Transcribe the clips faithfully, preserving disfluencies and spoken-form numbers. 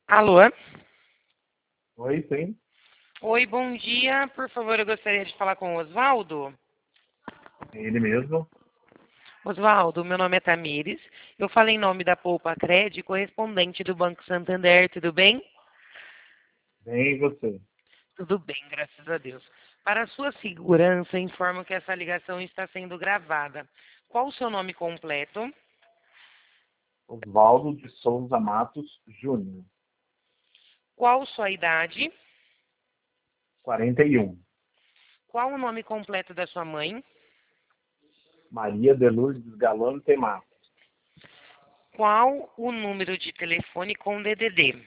Alô? Oi, sim. Oi, bom dia. Por favor, eu gostaria de falar com o Osvaldo. Ele mesmo. Osvaldo, meu nome é Tamires. Eu falo em nome da Poupa Cred, correspondente do Banco Santander. Tudo bem? Bem, e você? Tudo bem, graças a Deus. Para a sua segurança, informo que essa ligação está sendo gravada. Qual o seu nome completo? Oswaldo de Souza Matos Júnior, Qual sua idade? quarenta e um. Qual o nome completo da sua mãe? Maria de Lourdes Galano Temato, Qual o número de telefone com D D D?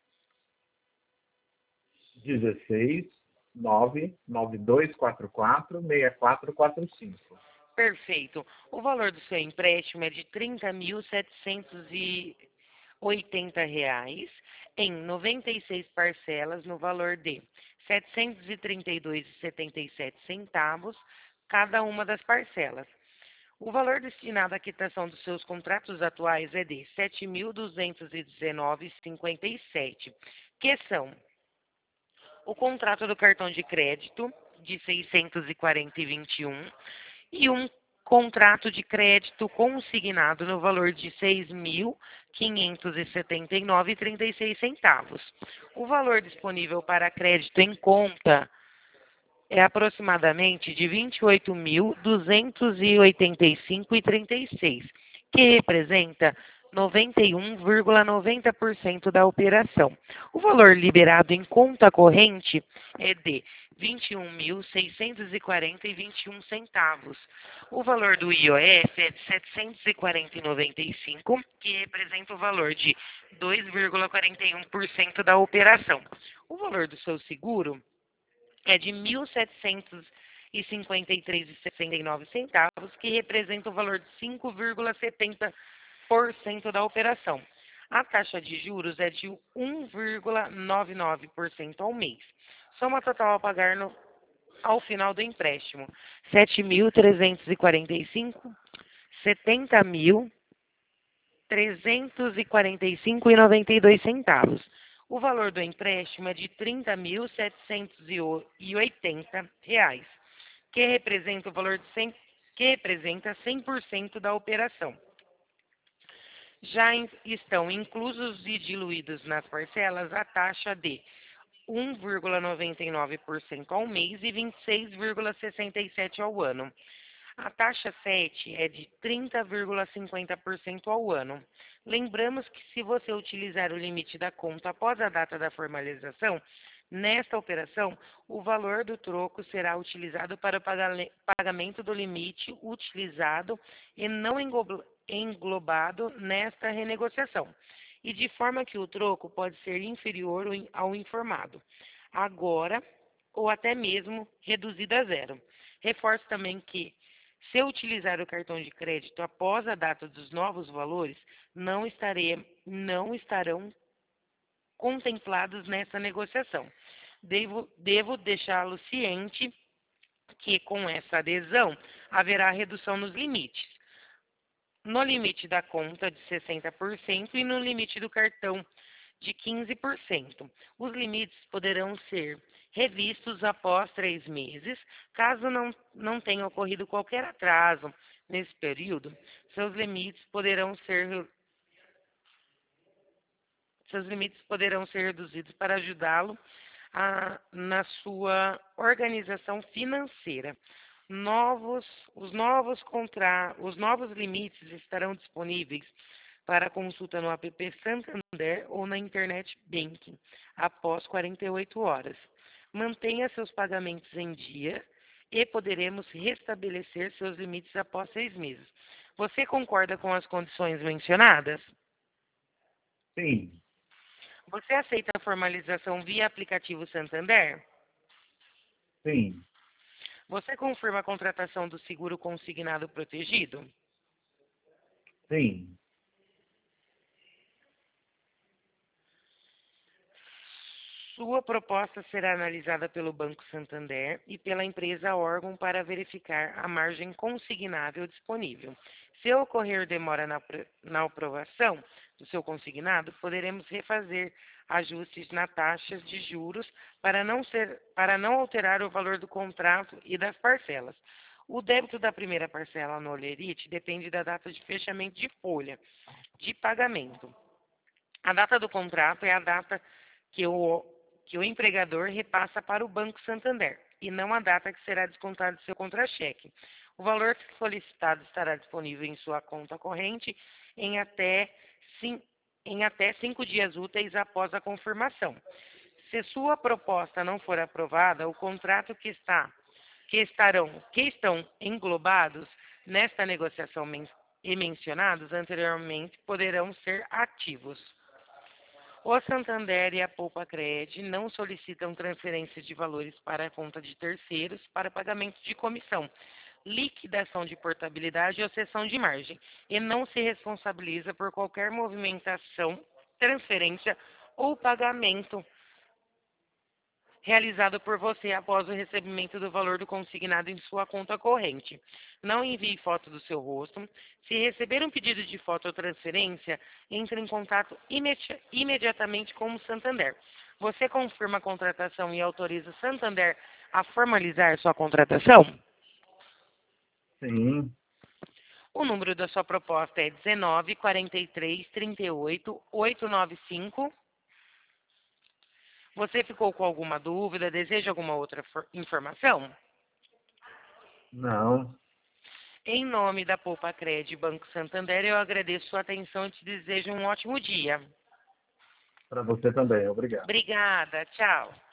dezesseis, nove nove dois quatro quatro, seis quatro quatro cinco. Perfeito. O valor do seu empréstimo é de trinta mil setecentos e oitenta reais em noventa e seis parcelas no valor de setecentos e trinta e dois e setenta e sete centavos cada uma das parcelas. O valor destinado à quitação dos seus contratos atuais é de sete mil duzentos e dezenove e cinquenta e sete, que são o contrato do cartão de crédito de seiscentos e quarenta e vinte e um e um contrato de crédito consignado no valor de seis mil quinhentos e setenta e nove e trinta e seis centavos. O valor disponível para crédito em conta é aproximadamente de vinte e oito mil duzentos e oitenta e cinco e trinta e seis, que representa noventa e um vírgula noventa por cento da operação. O valor liberado em conta corrente é de vinte e um mil seiscentos e quarenta e vinte e um centavos. O valor do I O F é de setecentos e quarenta e noventa e cinco, que representa o valor de dois vírgula quarenta e um por cento da operação. O valor do seu seguro é de mil setecentos e cinquenta e três vírgula sessenta e nove centavos, que representa o valor de cinco vírgula setenta por cento da operação. A taxa de juros é de um vírgula noventa e nove por cento ao mês. Soma total a pagar no, ao final do empréstimo: sete mil trezentos e quarenta e cinco, setenta mil trezentos e quarenta e cinco e noventa e dois centavos. O valor do empréstimo é de trinta mil setecentos e oitenta reais, que representa o valor de cem, que representa cem por cento da operação. Já in, estão inclusos e diluídos nas parcelas a taxa de um vírgula noventa e nove por cento ao mês e vinte e seis vírgula sessenta e sete por cento ao ano. A taxa sete é de trinta vírgula cinquenta por cento ao ano. Lembramos que se você utilizar o limite da conta após a data da formalização, nesta operação, o valor do troco será utilizado para o pagamento do limite utilizado e não englobado nesta renegociação, e de forma que o troco pode ser inferior ao informado, agora ou até mesmo reduzido a zero. Reforço também que, se utilizar o cartão de crédito após a data dos novos valores, não, estarei, não estarão contemplados nessa negociação. Devo, devo deixá-lo ciente que, com essa adesão, haverá redução nos limites. No limite da conta de sessenta por cento e no limite do cartão de quinze por cento. Os limites poderão ser revistos após três meses, caso não, não tenha ocorrido qualquer atraso nesse período. Seus limites poderão ser seus limites poderão ser reduzidos para ajudá-lo a, na sua organização financeira. Novos, os, novos contra, os novos limites estarão disponíveis para consulta no app Santander ou na Internet Banking após quarenta e oito horas. Mantenha seus pagamentos em dia e poderemos restabelecer seus limites após seis meses. Você concorda com as condições mencionadas? Sim, Você aceita a formalização via aplicativo Santander? sim, Você confirma a contratação do seguro consignado protegido? sim. Sua proposta será analisada pelo Banco Santander e pela empresa órgão para verificar a margem consignável disponível. Se ocorrer demora na, na aprovação, do seu consignado, poderemos refazer ajustes nas taxas de juros para não, ser, para não alterar o valor do contrato e das parcelas. O débito da primeira parcela no Olerite depende da data de fechamento de folha de pagamento. A data do contrato é a data que o, que o empregador repassa para o Banco Santander e não a data que será descontado do seu contra-cheque. O valor solicitado estará disponível em sua conta corrente em até, sim, em até cinco dias úteis após a confirmação. Se sua proposta não for aprovada, o contrato que está que estarão que estão englobados nesta negociação men e mencionados anteriormente poderão ser ativos. O Santander e a Poupa-Cred não solicitam transferência de valores para a conta de terceiros para pagamento de comissão, liquidação de portabilidade ou cessão de margem, e não se responsabiliza por qualquer movimentação, transferência ou pagamento realizado por você após o recebimento do valor do consignado em sua conta corrente. Não envie foto do seu rosto. Se receber um pedido de foto ou transferência, entre em contato imedi- imediatamente com o Santander. Você confirma a contratação e autoriza o Santander a formalizar sua contratação? Sim. O número da sua proposta é dezenove, quarenta e três, trinta e oito, oitocentos e noventa e cinco. Você ficou com alguma dúvida? Deseja alguma outra informação? Não. Em nome da Poupa-Cred e Banco Santander, eu agradeço sua atenção e te desejo um ótimo dia. Para você também. Obrigado. Obrigada. Tchau.